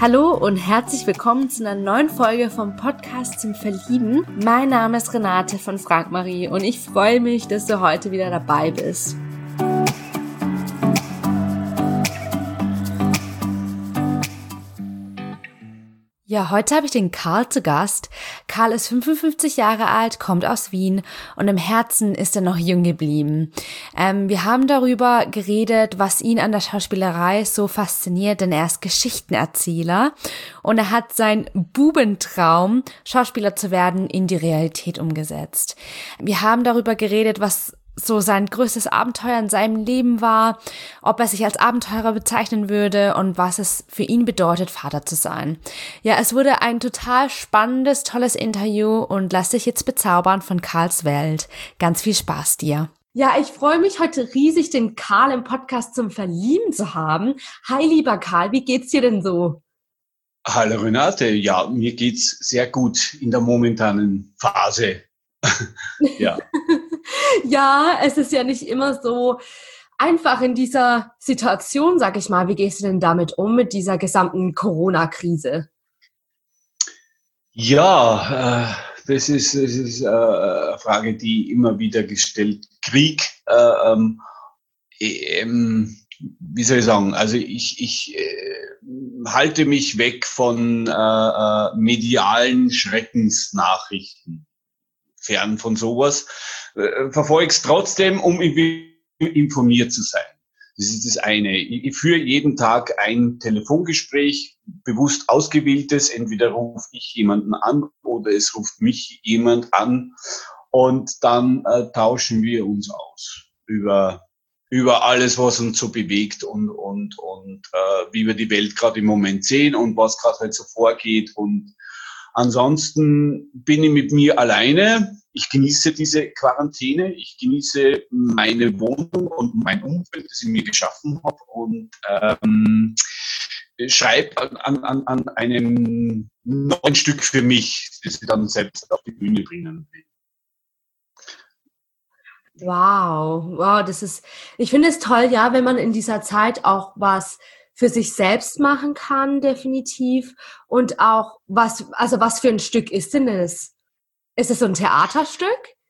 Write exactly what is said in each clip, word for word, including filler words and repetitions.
Hallo und herzlich willkommen zu einer neuen Folge vom Podcast zum Verlieben. Mein Name ist Renate von Frank Marie und ich freue mich, dass du heute wieder dabei bist. Ja, heute habe ich den Karl zu Gast. Karl ist fünfundfünfzig Jahre alt, kommt aus Wien und im Herzen ist er noch jung geblieben. Ähm, wir haben darüber geredet, was ihn an der Schauspielerei so fasziniert, denn er ist Geschichtenerzähler und er hat seinen Bubentraum, Schauspieler zu werden, in die Realität umgesetzt. Wir haben darüber geredet, was so sein größtes Abenteuer in seinem Leben war, ob er sich als Abenteurer bezeichnen würde und was es für ihn bedeutet, Vater zu sein. Ja, es wurde ein total spannendes, tolles Interview und lass dich jetzt bezaubern von Karls Welt. Ganz viel Spaß dir. Ja, ich freue mich heute riesig, den Karl im Podcast zum Verlieben zu haben. Hi, lieber Karl, wie geht's dir denn so? Hallo Renate, ja, mir geht's sehr gut in der momentanen Phase. Ja. Ja, es ist ja nicht immer so einfach in dieser Situation, sag ich mal. Wie gehst du denn damit um, mit dieser gesamten Corona-Krise? Ja, äh, das ist, das ist äh, eine Frage, die immer wieder gestellt. Krieg, äh, ähm, ähm, wie soll ich sagen, also ich, ich äh, halte mich weg von äh, äh, medialen Schreckensnachrichten. Fern von sowas, äh, verfolge es trotzdem, um informiert zu sein. Das ist das eine. Ich, ich führe jeden Tag ein Telefongespräch, bewusst ausgewähltes. Entweder rufe ich jemanden an oder es ruft mich jemand an und dann äh, tauschen wir uns aus über über alles, was uns so bewegt und und und äh, wie wir die Welt gerade im Moment sehen und was gerade halt so vorgeht. Und ansonsten bin ich mit mir alleine. Ich genieße diese Quarantäne. Ich genieße meine Wohnung und mein Umfeld, das ich mir geschaffen habe, und ähm, schreibe an, an, an einem neuen Stück für mich, das ich dann selbst auf die Bühne bringen will. Wow, wow, das ist, ich finde es toll, ja, wenn man in dieser Zeit auch was für sich selbst machen kann, definitiv. Und auch was, also was für ein Stück ist denn das? Ist es so ein Theaterstück?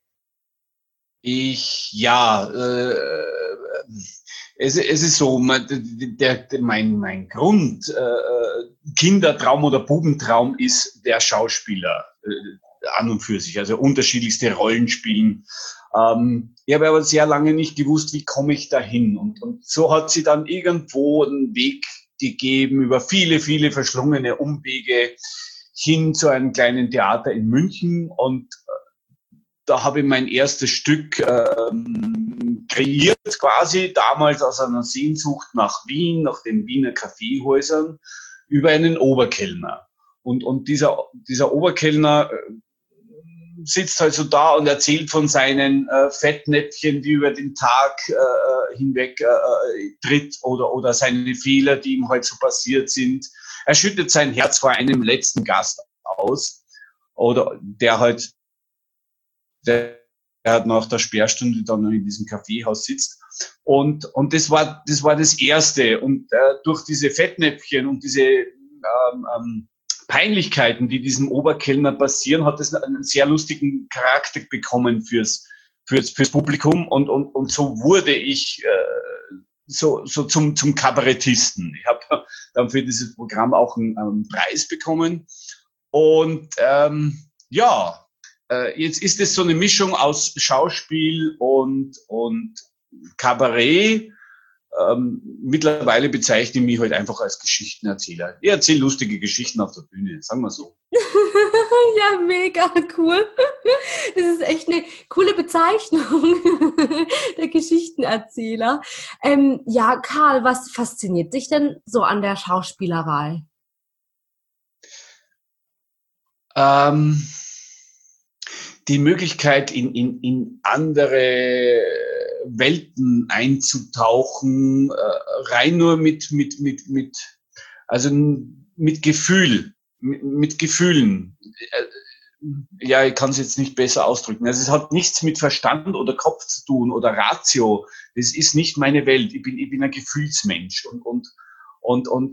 Ich, ja, äh, es, es ist so, mein, der, mein, mein Grund, äh, Kindertraum oder Bubentraum ist der Schauspieler äh, an und für sich, also unterschiedlichste Rollen spielen. Ähm, ich habe aber sehr lange nicht gewusst, wie komme ich dahin. Und, und so hat sie dann irgendwo einen Weg gegeben über viele, viele verschlungene Umwege hin zu einem kleinen Theater in München. Und äh, da habe ich mein erstes Stück ähm, kreiert, quasi damals aus einer Sehnsucht nach Wien, nach den Wiener Kaffeehäusern, über einen Oberkellner. Und, und dieser, dieser Oberkellner äh, sitzt halt so da und erzählt von seinen äh, Fettnäpfchen, die über den Tag äh, hinweg äh, tritt, oder, oder seine Fehler, die ihm halt so passiert sind. Er schüttet sein Herz vor einem letzten Gast aus, oder der halt, der, der halt nach der Sperrstunde dann noch in diesem Kaffeehaus sitzt. Und, und das war, das war das Erste. Und äh, durch diese Fettnäpfchen und diese ähm, ähm, Peinlichkeiten, die diesem Oberkellner passieren, hat es einen sehr lustigen Charakter bekommen fürs, fürs, fürs Publikum. Und, und, und so wurde ich äh, so, so zum, zum Kabarettisten. Ich habe dann für dieses Programm auch einen, einen Preis bekommen. Und ähm, ja, äh, jetzt ist es so eine Mischung aus Schauspiel und, und Kabarett. Ähm, mittlerweile bezeichne ich mich halt einfach als Geschichtenerzähler. Ich erzähle lustige Geschichten auf der Bühne, sagen wir so. Ja, mega cool. Das ist echt eine coole Bezeichnung, der Geschichtenerzähler. Ähm, ja, Karl, was fasziniert dich denn so an der Schauspielerei? Ähm, die Möglichkeit, in, in, in andere Welten einzutauchen, äh, rein nur mit, mit, mit, mit, also mit Gefühl, mit, mit Gefühlen. Ja, ich kann es jetzt nicht besser ausdrücken. Also es hat nichts mit Verstand oder Kopf zu tun oder Ratio. Das ist nicht meine Welt. Ich bin, ich bin ein Gefühlsmensch und, und, und, und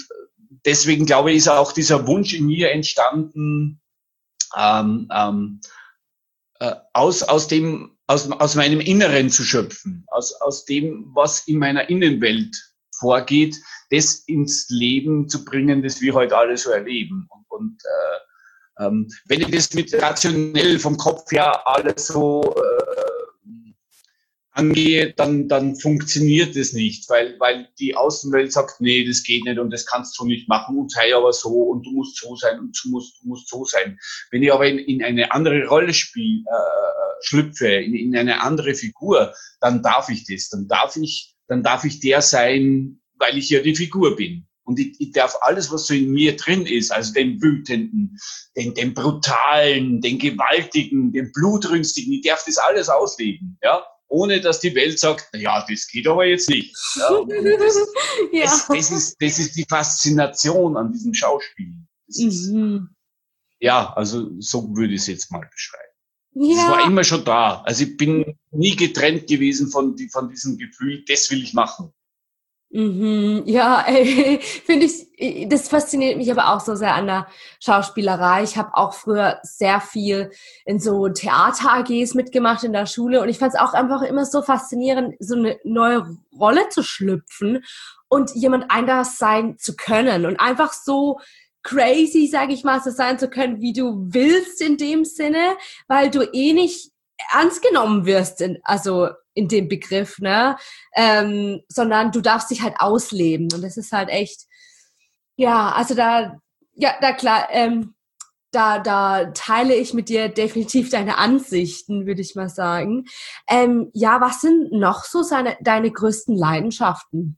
deswegen glaube ich, ist auch dieser Wunsch in mir entstanden, ähm, ähm, äh, aus, aus dem, aus, aus meinem Inneren zu schöpfen, aus, aus dem, was in meiner Innenwelt vorgeht, das ins Leben zu bringen, das wir heute alle so erleben. Und, und äh, ähm, wenn ich das mit rationell vom Kopf her alles so äh, angehe, dann, dann funktioniert das nicht, weil, weil die Außenwelt sagt, nee, das geht nicht und das kannst du nicht machen und sei aber so und du musst so sein und du musst, du musst so sein. Wenn ich aber in, in eine andere Rolle spiele, äh, schlüpfe, in, in eine andere Figur, dann darf ich das, dann darf ich, dann darf ich der sein, weil ich ja die Figur bin. Und ich, ich darf alles, was so in mir drin ist, also den Wütenden, den, den Brutalen, den Gewaltigen, den Blutrünstigen, ich darf das alles ausleben, ja, ohne dass die Welt sagt, ja, das geht aber jetzt nicht. Ja, und das, ja. das, das, ist, das ist die Faszination an diesem Schauspiel. Ist, mhm. Ja, also so würde ich es jetzt mal beschreiben. Es ja. war immer schon da. Also ich bin nie getrennt gewesen von, von diesem Gefühl, das will ich machen. Mhm, ja, ey, finde ich, das fasziniert mich aber auch so sehr an der Schauspielerei. Ich habe auch früher sehr viel in so Theater-A Gs mitgemacht in der Schule und ich fand es auch einfach immer so faszinierend, so eine neue Rolle zu schlüpfen und jemand anders sein zu können und einfach so crazy, sage ich mal, so sein zu können, wie du willst in dem Sinne, weil du eh nicht ernst genommen wirst, in, also in dem Begriff, ne, ähm, sondern du darfst dich halt ausleben und das ist halt echt, ja, also da, ja, da klar, ähm, da, da teile ich mit dir definitiv deine Ansichten, würde ich mal sagen. Ähm, ja, was sind noch so seine, deine größten Leidenschaften?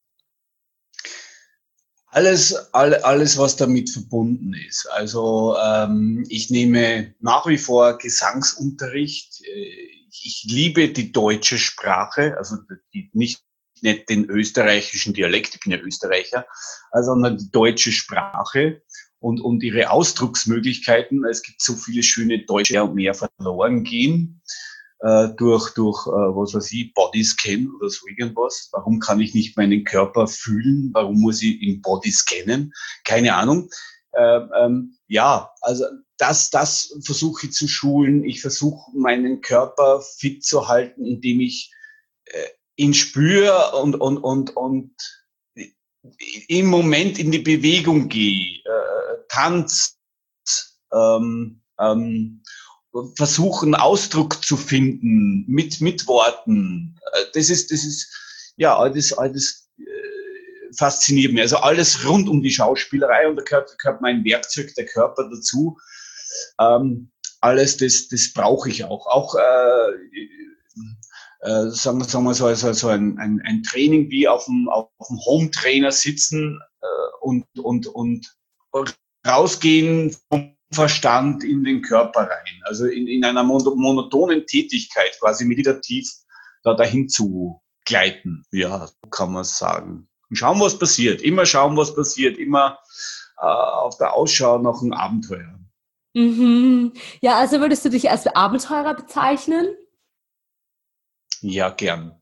Alles, all, alles, was damit verbunden ist. Also ähm, ich nehme nach wie vor Gesangsunterricht. Ich liebe die deutsche Sprache, also die, nicht, nicht den österreichischen Dialekt, ich bin ja Österreicher, sondern die deutsche Sprache und, und ihre Ausdrucksmöglichkeiten. Es gibt so viele schöne Deutsche, die mehr verloren gehen. durch, durch was weiß ich, Bodyscan oder so irgendwas. Warum kann ich nicht meinen Körper fühlen? Warum muss ich ihn Body scannen? Keine Ahnung. Ähm, ähm, ja, also das, das versuche ich zu schulen. Ich versuche, meinen Körper fit zu halten, indem ich äh, ihn spüre und, und, und, und im Moment in die Bewegung gehe, äh, Tanz, ähm, ähm, versuchen, Ausdruck zu finden mit, mit Worten. Das ist, das ist, ja, alles, alles äh, fasziniert mich. Also alles rund um die Schauspielerei und da gehört, gehört mein Werkzeug, der Körper dazu. Ähm, alles, das, das brauche ich auch. Auch, äh, äh, sagen wir, sagen wir so, also, so ein, ein, ein Training wie auf dem, auf dem Home-Trainer sitzen äh, und, und, und rausgehen vom Verstand in den Körper rein, also in, in einer monotonen Tätigkeit, quasi meditativ da dahin zu gleiten. Ja, so kann man es sagen. Und schauen, was passiert. Immer schauen, was passiert. Immer äh, auf der Ausschau nach einem Abenteuer. Mhm. Ja, also würdest du dich als Abenteurer bezeichnen? Ja, gern.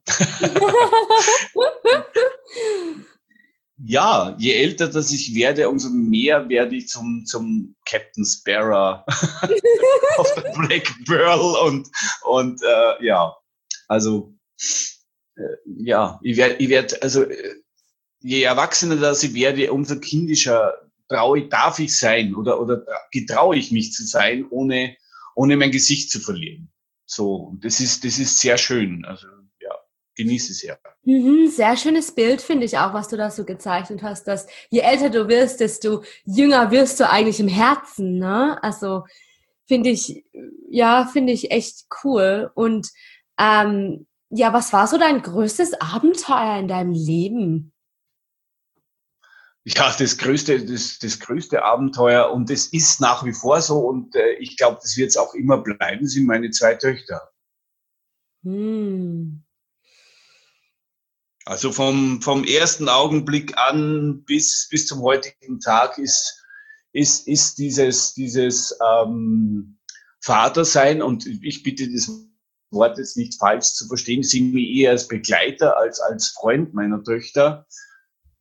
Ja, je älter das ich werde, umso mehr werde ich zum, zum Captain Sparrow auf der Black Pearl und, und äh, ja, also äh, ja, ich werde, ich werd, also je erwachsener das ich werde, umso kindischer traue ich, darf ich sein oder, oder getraue ich mich zu sein, ohne, ohne mein Gesicht zu verlieren. So, das ist, das ist sehr schön, also ja, genieße es ja. Mhm, sehr schönes Bild, finde ich auch, was du da so gezeichnet hast, dass je älter du wirst, desto jünger wirst du eigentlich im Herzen, ne? Also finde ich, ja, finde ich echt cool. Und ähm, ja, was war so dein größtes Abenteuer in deinem Leben? Ja, das größte, das, das größte Abenteuer und es ist nach wie vor so und äh, ich glaube, das wird es auch immer bleiben, sind meine zwei Töchter. Hm. Also vom, vom ersten Augenblick an bis, bis zum heutigen Tag ist, ist, ist dieses, dieses ähm, Vatersein, und ich bitte das Wort jetzt nicht falsch zu verstehen, sind wir eher als Begleiter, als als Freund meiner Töchter.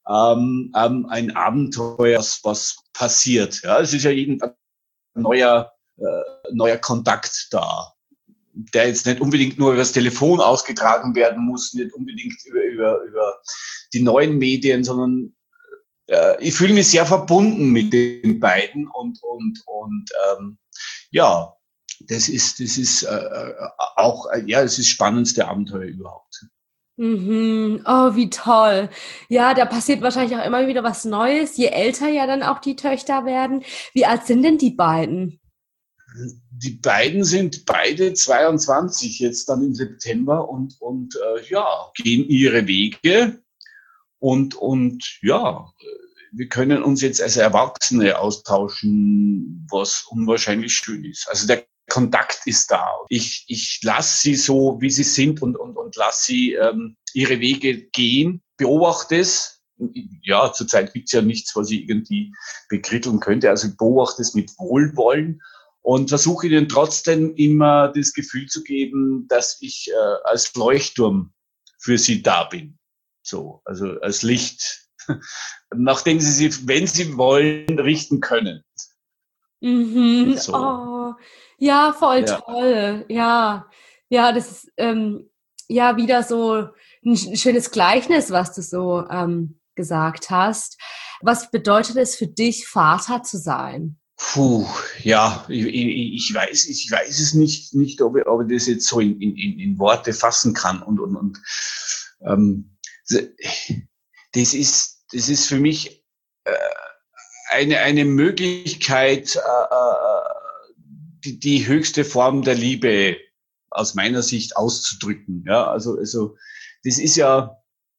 ähm, ähm, ein Abenteuer, was, was passiert. Ja, es ist ja jeden Tag ein neuer, äh, neuer Kontakt da, der jetzt nicht unbedingt nur über das Telefon ausgetragen werden muss, nicht unbedingt über, über, über die neuen Medien, sondern äh, ich fühle mich sehr verbunden mit den beiden und, und, und ähm, ja, das ist, das ist äh, auch, ja, es ist das spannendste Abenteuer überhaupt. Mhm. Oh, wie toll. Ja, da passiert wahrscheinlich auch immer wieder was Neues, je älter ja dann auch die Töchter werden. Wie alt sind denn die beiden? Die beiden sind beide zweiundzwanzig jetzt dann im September und, und äh, ja, gehen ihre Wege und, und ja, wir können uns jetzt als Erwachsene austauschen, was unwahrscheinlich schön ist. Also der Kontakt ist da. Ich, ich lasse sie so, wie sie sind und, und, und lasse sie ähm, ihre Wege gehen, beobachte es. Ja, zurzeit gibt es ja nichts, was ich irgendwie bekritteln könnte. Also ich beobachte es mit Wohlwollen und versuche ihnen trotzdem immer das Gefühl zu geben, dass ich äh, als Leuchtturm für sie da bin. So, also als Licht, nachdem sie sich, wenn sie wollen, richten können. Mhm. So, Oh, ja, voll ja. toll. Ja, ja, das ist ähm, ja wieder so ein sch- schönes Gleichnis, was du so ähm, gesagt hast. Was bedeutet es für dich, Vater zu sein? Puh, ja, ich, ich, ich weiß, ich weiß es nicht, nicht, ob ich, ob ich das jetzt so in, in, in Worte fassen kann und und und. Ähm, das ist, das ist für mich äh, eine eine Möglichkeit, äh, äh, die, die höchste Form der Liebe aus meiner Sicht auszudrücken. Ja, also also das ist ja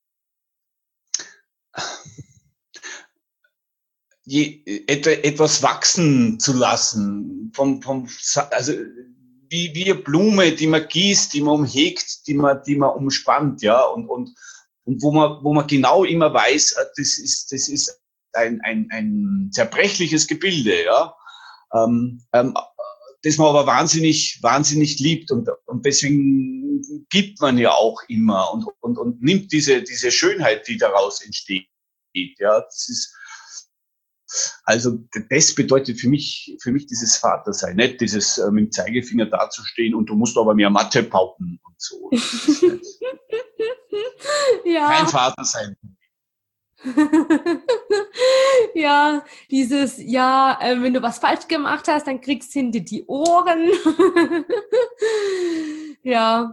je, et, etwas wachsen zu lassen, vom, vom, also wie, wie eine Blume, die man gießt, die man umhegt, die man, die man umspannt, ja, und, und, und wo man, wo man genau immer weiß, das ist, das ist ein, ein, ein zerbrechliches Gebilde, ja, ähm, ähm, das man aber wahnsinnig, wahnsinnig liebt und, und deswegen gibt man ja auch immer und, und, und nimmt diese, diese Schönheit, die daraus entsteht, ja, das ist, also das bedeutet für mich, für mich dieses Vatersein, nicht dieses äh, mit dem Zeigefinger dazustehen und du musst aber mehr Mathe pauken und so. Das ist nicht kein Ja. Vatersein. Ja, dieses, ja, äh, wenn du was falsch gemacht hast, dann kriegst du hinter die Ohren. Ja,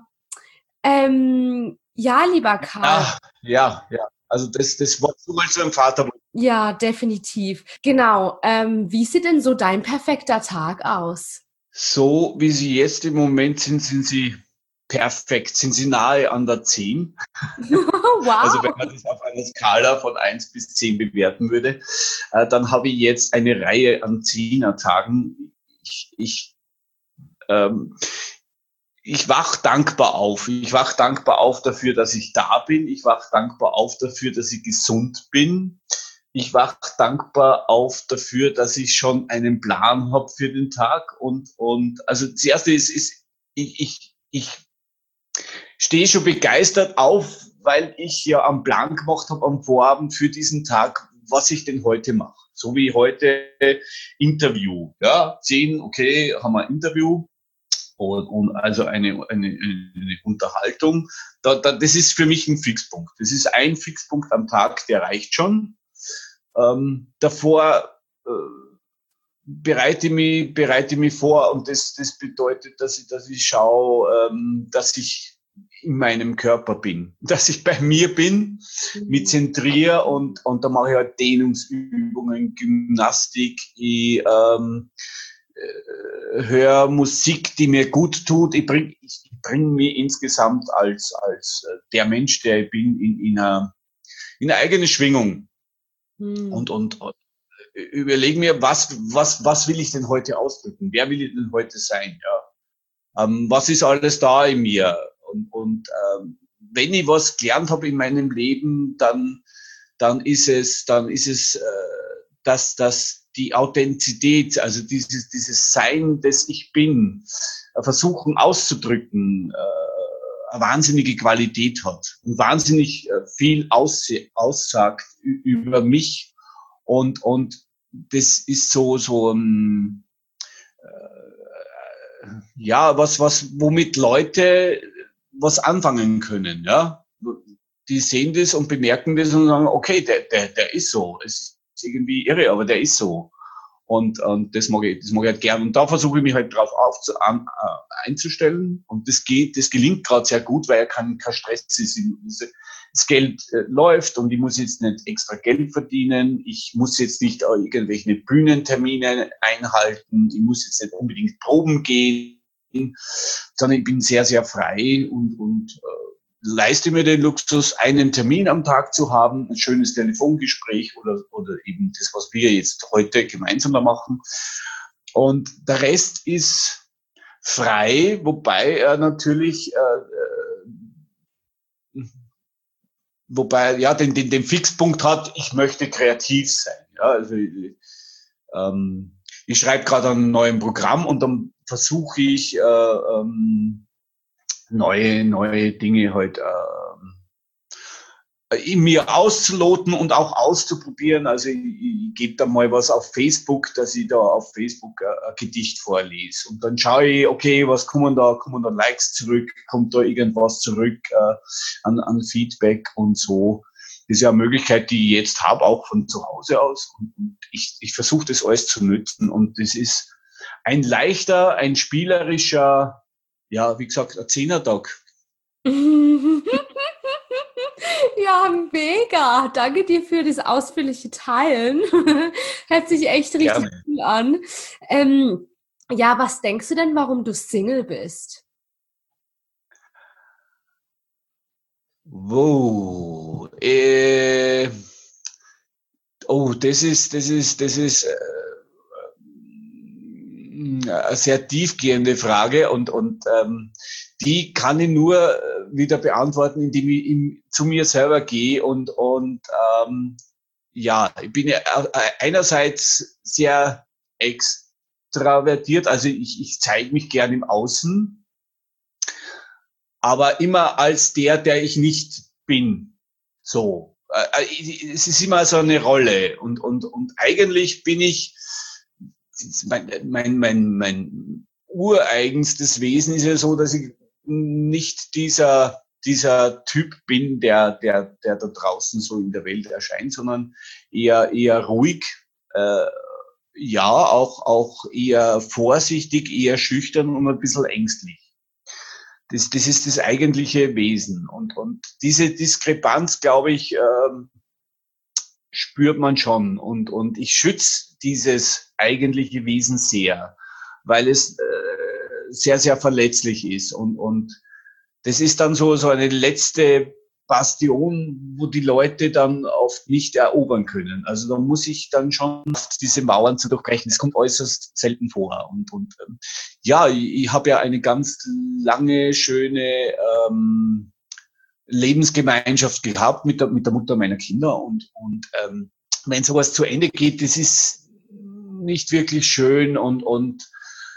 ähm, ja, lieber Karl. Ja, ja, ja. Also das, das war so mal zu einem Vater. Ja, definitiv. Genau. Ähm, wie sieht denn so dein perfekter Tag aus? So wie sie jetzt im Moment sind, sind sie perfekt, sind sie nahe an der zehn. Also wenn Wow. man das auf einer Skala von eins bis zehn bewerten würde, äh, dann habe ich jetzt eine Reihe an Zehner-Tagen. Ich, ich ähm, ich wach dankbar auf. Ich wach dankbar auf dafür, dass ich da bin. Ich wach dankbar auf dafür, dass ich gesund bin. Ich wach dankbar auf dafür, dass ich schon einen Plan habe für den Tag. Und, und also das Erste ist, ist ich, ich, ich stehe schon begeistert auf, weil ich ja einen Plan gemacht habe am Vorabend für diesen Tag, was ich denn heute mache. So wie heute Interview. Ja, zehn, okay, haben wir ein Interview. Und, und also eine, eine, eine Unterhaltung, da, da, das ist für mich ein Fixpunkt. Das ist ein Fixpunkt am Tag, der reicht schon. Ähm, davor äh, bereite mich, bereite mich vor und das, das bedeutet, dass ich, dass ich schaue, ähm, dass ich in meinem Körper bin, dass ich bei mir bin, mich zentriere und, und da mache ich halt Dehnungsübungen, Gymnastik, ich, ähm, höre Musik, die mir gut tut. Ich bringe ich bring mich insgesamt als, als der Mensch, der ich bin, in, in, eine, in eine eigene Schwingung. Hm. Und, und, und überlege mir, was, was, was will ich denn heute ausdrücken? Wer will ich denn heute sein? Ja. Ähm, was ist alles da in mir? Und, und ähm, wenn ich was gelernt habe in meinem Leben, dann, dann ist es, dann ist es, äh, dass, dass die Authentizität, also dieses, dieses Sein, das ich bin, versuchen auszudrücken, eine wahnsinnige Qualität hat und wahnsinnig äh, viel ausse- aussagt ü- über mich. Und, und das ist so, so, ähm, äh, ja, was, was, womit Leute was anfangen können, ja. Die sehen das und bemerken das und sagen, okay, der, der, der ist so. Es ist irgendwie irre, aber der ist so. Und, und das mag ich, das mag ich halt gern. Und da versuche ich mich halt drauf aufzu, an, äh, einzustellen. Und das geht, das gelingt gerade sehr gut, weil er kein, kein Stress ist. Das Geld äh, läuft und ich muss jetzt nicht extra Geld verdienen. Ich muss jetzt nicht äh, irgendwelche Bühnentermine einhalten. Ich muss jetzt nicht unbedingt proben gehen, sondern ich bin sehr, sehr frei und, und äh, leiste mir den Luxus, einen Termin am Tag zu haben, ein schönes Telefongespräch oder, oder eben das, was wir jetzt heute gemeinsam da machen. Und der Rest ist frei, wobei er natürlich, äh, wobei ja den, den, den Fixpunkt hat, ich möchte kreativ sein. Ja, also ähm, ich schreibe gerade an einem neuen Programm und dann versuche ich äh, ähm, neue, neue Dinge halt äh, in mir auszuloten und auch auszuprobieren. Also ich, ich gebe da mal was auf Facebook, dass ich da auf Facebook ein, ein Gedicht vorlese. Und dann schaue ich, okay, was kommen da, kommen da Likes zurück, kommt da irgendwas zurück äh, an, an Feedback und so. Das ist ja eine Möglichkeit, die ich jetzt habe, auch von zu Hause aus. Und, und ich, ich versuche das alles zu nutzen. Und das ist ein leichter, ein spielerischer, ja, wie gesagt, ein Zehnertag. Ja, mega. Danke dir für das ausführliche Teilen. Hört sich echt richtig Gerne. cool an. Ähm, ja, was denkst du denn, warum du Single bist? Wow. Äh, oh, das ist, das ist, das ist äh, eine sehr tiefgehende Frage und, und ähm, die kann ich nur wieder beantworten, indem ich in, zu mir selber gehe und, und ähm, ja, ich bin ja einerseits sehr extravertiert, also ich, ich zeige mich gern im Außen, aber immer als der, der ich nicht bin. So. Es ist immer so eine Rolle und, und, und eigentlich bin ich mein, mein, mein, mein ureigenstes Wesen ist ja so, dass ich nicht dieser, dieser Typ bin, der, der, der da draußen so in der Welt erscheint, sondern eher, eher ruhig, äh, ja, auch, auch eher vorsichtig, eher schüchtern und ein bisschen ängstlich. Das, das ist das eigentliche Wesen. Und, und diese Diskrepanz, glaube ich, ähm, spürt man schon. Und, und ich schütze dieses eigentliche Wesen sehr, weil es äh, sehr, sehr verletzlich ist. Und, und das ist dann so, so eine letzte Bastion, wo die Leute dann oft nicht erobern können. Also da muss ich dann schon diese Mauern zu durchbrechen. Das kommt äußerst selten vor. Und, und ähm, ja, ich, ich habe ja eine ganz lange, schöne ähm, Lebensgemeinschaft gehabt mit der, mit der Mutter meiner Kinder. Und, und ähm, wenn sowas zu Ende geht, das ist nicht wirklich schön und, und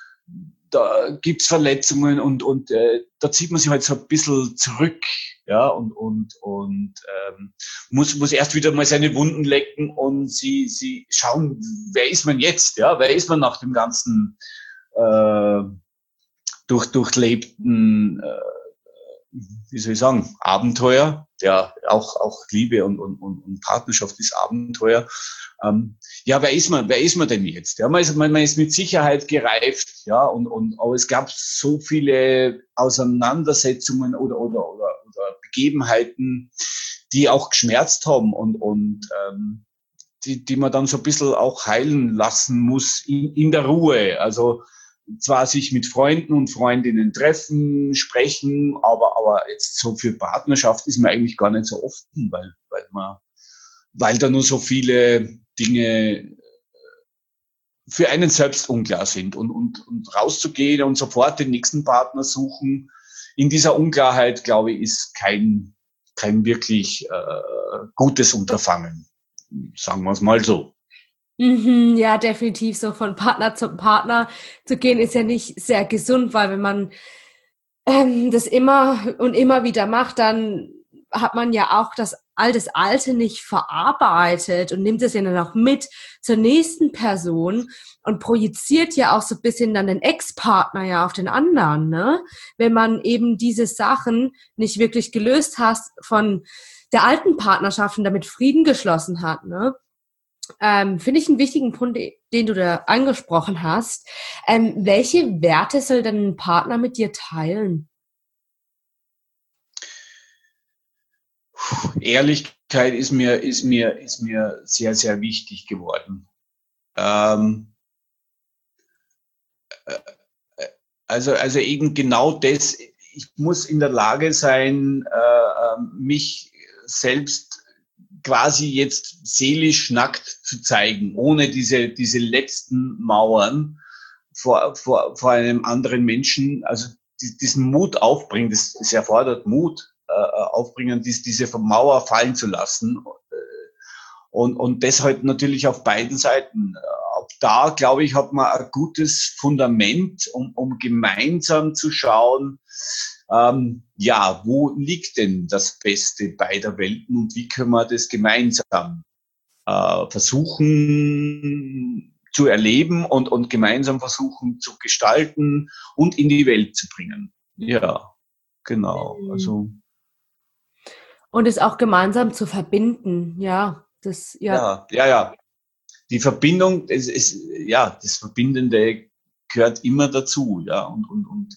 da gibt's Verletzungen und, und äh, da zieht man sich halt so ein bisschen zurück, ja, und, und, und ähm, muss, muss erst wieder mal seine Wunden lecken und sie, sie schauen, wer ist man jetzt, ja, wer ist man nach dem ganzen äh, durch, durchlebten, äh, wie soll ich sagen, Abenteuer, ja, auch, auch Liebe und, und, und Partnerschaft ist Abenteuer. Ähm, ja, wer ist man, wer ist man denn jetzt? Ja, man ist, man, man ist mit Sicherheit gereift, ja, und, und, aber es gab so viele Auseinandersetzungen oder, oder, oder, oder Begebenheiten, die auch geschmerzt haben und, und, ähm, die, die man dann so ein bisschen auch heilen lassen muss in, in der Ruhe. Also, zwar sich mit Freunden und Freundinnen treffen, sprechen, aber, aber jetzt so für Partnerschaft ist man eigentlich gar nicht so offen, weil, weil man, weil da nur so viele Dinge für einen selbst unklar sind und, und, und rauszugehen und sofort den nächsten Partner suchen. In dieser Unklarheit, glaube ich, ist kein, kein wirklich äh, gutes Unterfangen. Sagen wir es mal so. Mhm, ja, definitiv so von Partner zu Partner zu gehen ist ja nicht sehr gesund, weil wenn man ähm, das immer und immer wieder macht, dann hat man ja auch das all das Alte nicht verarbeitet und nimmt es ja dann auch mit zur nächsten Person und projiziert ja auch so ein bisschen dann den Ex-Partner ja auf den anderen, ne? Wenn man eben diese Sachen nicht wirklich gelöst hast von der alten Partnerschaft und damit Frieden geschlossen hat, ne? Ähm, finde ich einen wichtigen Punkt, den du da angesprochen hast. Ähm, welche Werte soll denn ein Partner mit dir teilen? Ehrlichkeit ist mir, ist mir, ist mir sehr, sehr wichtig geworden. Ähm, also, also eben genau das. Ich muss in der Lage sein, äh, mich selbst quasi jetzt seelisch nackt zu zeigen, ohne diese, diese letzten Mauern vor, vor, vor einem anderen Menschen, also diesen Mut aufbringen, das, das erfordert Mut, äh, aufbringen, dies, diese Mauer fallen zu lassen. Und, und das halt natürlich auf beiden Seiten. Ab da, glaube ich, hat man ein gutes Fundament, um, um gemeinsam zu schauen, ähm, ja, wo liegt denn das Beste beider Welten und wie können wir das gemeinsam äh, versuchen zu erleben und, und gemeinsam versuchen zu gestalten und in die Welt zu bringen. Ja, genau. Also Und es auch gemeinsam zu verbinden, ja, das, ja. ja, ja, ja. Die Verbindung, es ist, ja, das Verbindende gehört immer dazu, ja, und, und, und,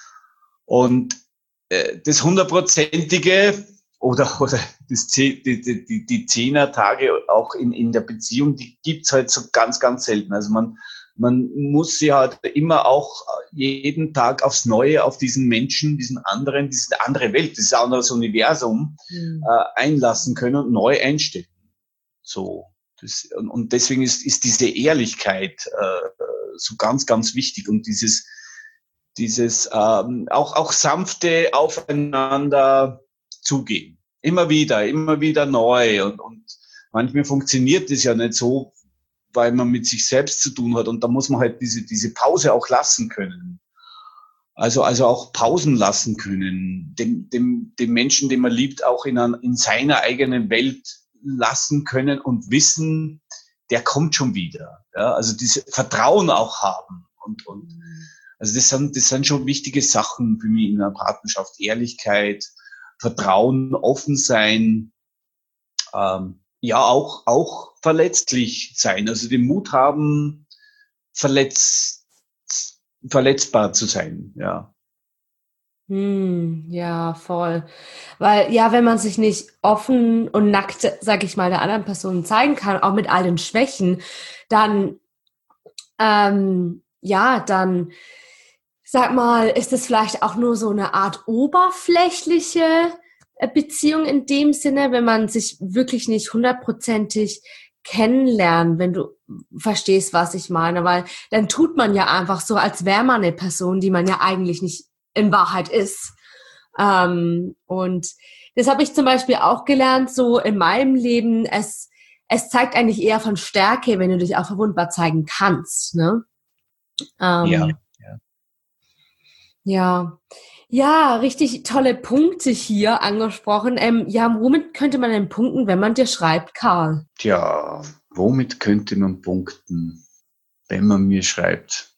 und äh, das hundertprozentige oder, oder das, die, die, die, die Zehner-Tage auch in, in der Beziehung, die gibt's halt so ganz, ganz selten. Also man, man muss sich halt immer auch jeden Tag aufs Neue auf diesen Menschen, diesen anderen, diese andere Welt, dieses andere Universum Mhm. äh, einlassen können und neu einstellen. So. Das, und, und deswegen ist, ist diese Ehrlichkeit äh, so ganz, ganz wichtig und dieses, dieses ähm, auch, auch sanfte Aufeinander zugehen. Immer wieder, immer wieder neu. Und, und manchmal funktioniert das ja nicht so, weil man mit sich selbst zu tun hat. Und da muss man halt diese, diese Pause auch lassen können. Also, also auch Pausen lassen können. Dem, dem, dem Menschen, den man liebt, auch in, ein, in seiner eigenen Welt lassen können und wissen, der kommt schon wieder. Ja, also diese Vertrauen auch haben. Und, und also das sind, das sind schon wichtige Sachen für mich in einer Partnerschaft. Ehrlichkeit, Vertrauen, offen sein, ähm, ja, auch, auch verletzlich sein. Also den Mut haben, verletzt, verletzbar zu sein, ja. Hm, ja, voll. Weil, ja, wenn man sich nicht offen und nackt, sag ich mal, der anderen Person zeigen kann, auch mit all den Schwächen, dann, ähm, ja, dann, sag mal, ist es vielleicht auch nur so eine Art oberflächliche äh, Beziehung in dem Sinne, wenn man sich wirklich nicht hundertprozentig kennenlernt, wenn du verstehst, was ich meine, weil dann tut man ja einfach so, als wäre man eine Person, die man ja eigentlich nicht in Wahrheit ist. Ähm, und das habe ich zum Beispiel auch gelernt, so in meinem Leben, es, es zeigt eigentlich eher von Stärke, wenn du dich auch verwundbar zeigen kannst, ne? Ja, Ähm, ja. ja. Ja, richtig tolle Punkte hier angesprochen. Ähm, ja, womit könnte man denn punkten, wenn man dir schreibt, Karl? Tja, womit könnte man punkten, wenn man mir schreibt?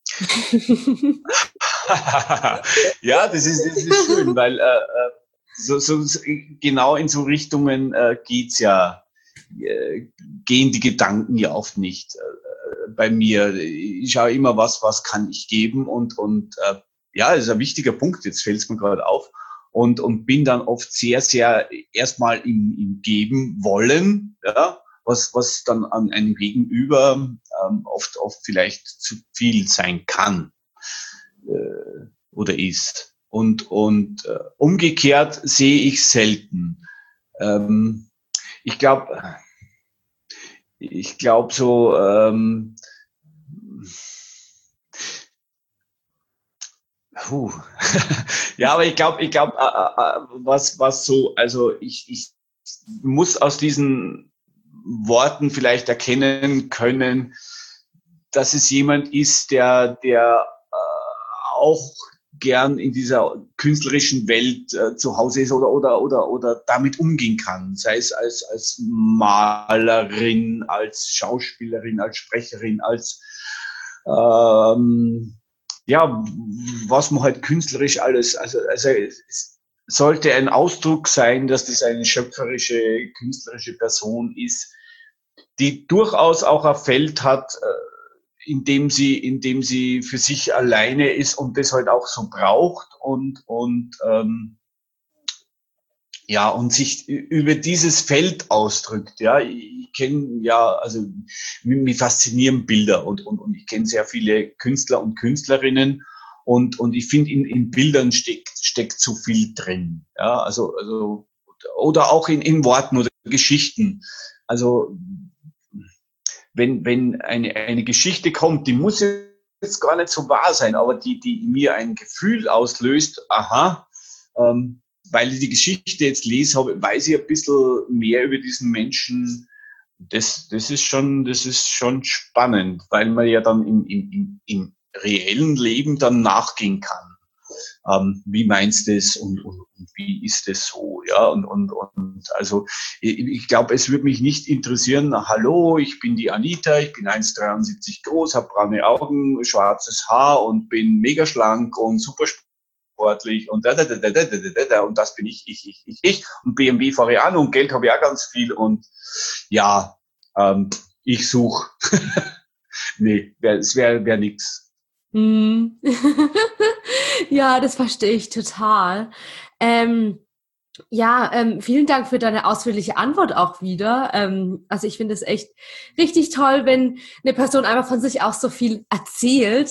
Ja, das ist, das ist schön, weil äh, so, so, genau in so Richtungen äh, geht's ja, äh, gehen die Gedanken ja oft nicht äh, bei mir. Ich schaue immer, was, was kann ich geben und, und äh, ja, das ist ein wichtiger Punkt, jetzt fällt es mir gerade auf. Und, und bin dann oft sehr, sehr erstmal im, im Geben wollen, ja, was, was dann an einem Gegenüber ähm, oft, oft vielleicht zu viel sein kann äh, oder ist. Und, und äh, umgekehrt sehe ich selten. Ähm, ich glaube, ich glaube so, ähm, puh. Ja, aber ich glaube, ich glaube, äh, äh, was, was so, also ich, ich muss aus diesen Worten vielleicht erkennen können, dass es jemand ist, der, der äh, auch gern in dieser künstlerischen Welt äh, zu Hause ist oder, oder, oder, oder damit umgehen kann. Sei es als, als Malerin, als Schauspielerin, als Sprecherin, als, ähm, ja, was man halt künstlerisch alles, also, also es sollte ein Ausdruck sein, dass das eine schöpferische, künstlerische Person ist, die durchaus auch ein Feld hat, in dem sie, in dem sie für sich alleine ist und das halt auch so braucht und, und, ähm, ja, und sich über dieses Feld ausdrückt, ja. Ich kenne ja, also, mich faszinieren Bilder und, und, und ich kenne sehr viele Künstler und Künstlerinnen und, und ich finde, in, in Bildern steckt, steckt so viel drin, ja. Also, also, oder auch in, in Worten oder Geschichten. Also, wenn, wenn eine, eine Geschichte kommt, die muss jetzt gar nicht so wahr sein, aber die, die in mir ein Gefühl auslöst, aha, ähm, weil ich die Geschichte jetzt lese, habe, weiß ich ein bisschen mehr über diesen Menschen. Das, das ist schon, das ist schon spannend, weil man ja dann im, im, im reellen Leben dann nachgehen kann. Ähm, wie meinst du das und, und, und wie ist das so, ja, und, und, und also ich, ich glaube, es würde mich nicht interessieren, na, hallo, ich bin die Anita, ich bin eins Komma dreiundsiebzig groß, habe braune Augen, schwarzes Haar und bin mega schlank und super sportlich und da, da, da, da, da, da, da, und das bin ich, ich, ich, ich, ich und B M W fahre ich an und Geld habe ich auch ganz viel und ja, ähm, ich suche, nee, es wäre wär nix. Mm. Ja, das verstehe ich total. Ähm, ja, ähm, vielen Dank für deine ausführliche Antwort auch wieder. Ähm, also ich finde es echt richtig toll, wenn eine Person einfach von sich auch so viel erzählt.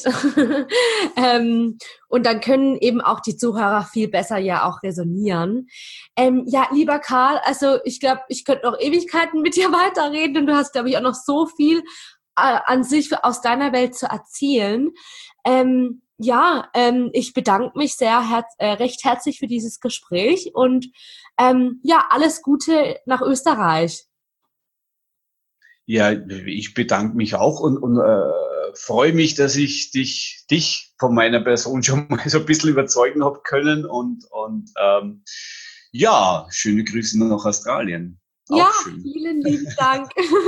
ähm, und dann können eben auch die Zuhörer viel besser ja auch resonieren. Ähm, ja, lieber Karl, also ich glaube, ich könnte noch Ewigkeiten mit dir weiterreden und du hast, glaube ich, auch noch so viel äh, an sich aus deiner Welt zu erzählen. Ähm, ja, ähm, ich bedanke mich sehr herz, äh, recht herzlich für dieses Gespräch und ähm, ja, alles Gute nach Österreich. Ja, ich bedanke mich auch und, und äh, freue mich, dass ich dich, dich von meiner Person schon mal so ein bisschen überzeugen habe können und, und ähm, ja, schöne Grüße nach Australien. Auch ja, schön. Vielen lieben Dank.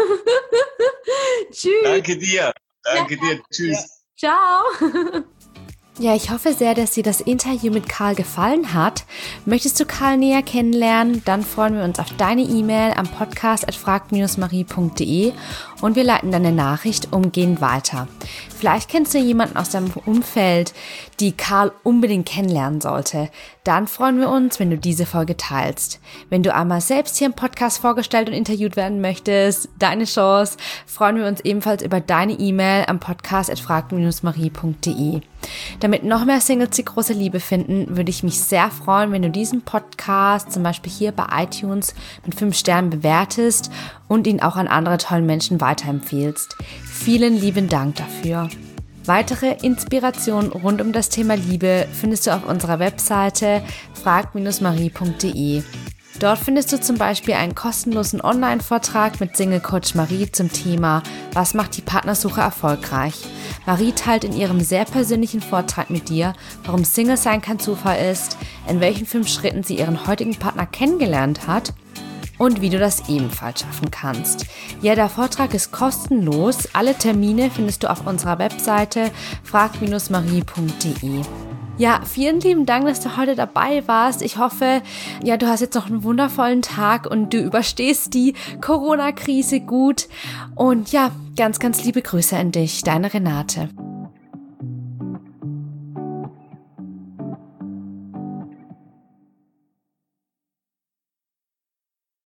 Tschüss. Danke dir. Danke ja, dir. Tschüss. Ciao. Ja, ich hoffe sehr, dass dir das Interview mit Karl gefallen hat. Möchtest du Karl näher kennenlernen? Dann freuen wir uns auf deine E-Mail am podcast at fragt marie punkt de und wir leiten deine Nachricht umgehend weiter. Vielleicht kennst du jemanden aus deinem Umfeld, die Karl unbedingt kennenlernen sollte. Dann freuen wir uns, wenn du diese Folge teilst. Wenn du einmal selbst hier im Podcast vorgestellt und interviewt werden möchtest, deine Chance, freuen wir uns ebenfalls über deine E-Mail am podcast at fragt marie punkt de. Damit noch mehr Singles die große Liebe finden, würde ich mich sehr freuen, wenn du diesen Podcast zum Beispiel hier bei iTunes mit fünf Sternen bewertest und ihn auch an andere tolle Menschen weiterempfiehlst. Vielen lieben Dank dafür. Weitere Inspirationen rund um das Thema Liebe findest du auf unserer Webseite fragt marie punkt de. Dort findest du zum Beispiel einen kostenlosen Online-Vortrag mit Single-Coach Marie zum Thema Was macht die Partnersuche erfolgreich? Marie teilt in ihrem sehr persönlichen Vortrag mit dir, warum Single-Sein kein Zufall ist, in welchen fünf Schritten sie ihren heutigen Partner kennengelernt hat und wie du das ebenfalls schaffen kannst. Ja, der Vortrag ist kostenlos. Alle Termine findest du auf unserer Webseite fragt marie punkt de. Ja, vielen lieben Dank, dass du heute dabei warst. Ich hoffe, ja, du hast jetzt noch einen wundervollen Tag und du überstehst die Corona-Krise gut. Und ja, ganz, ganz liebe Grüße an dich, deine Renate.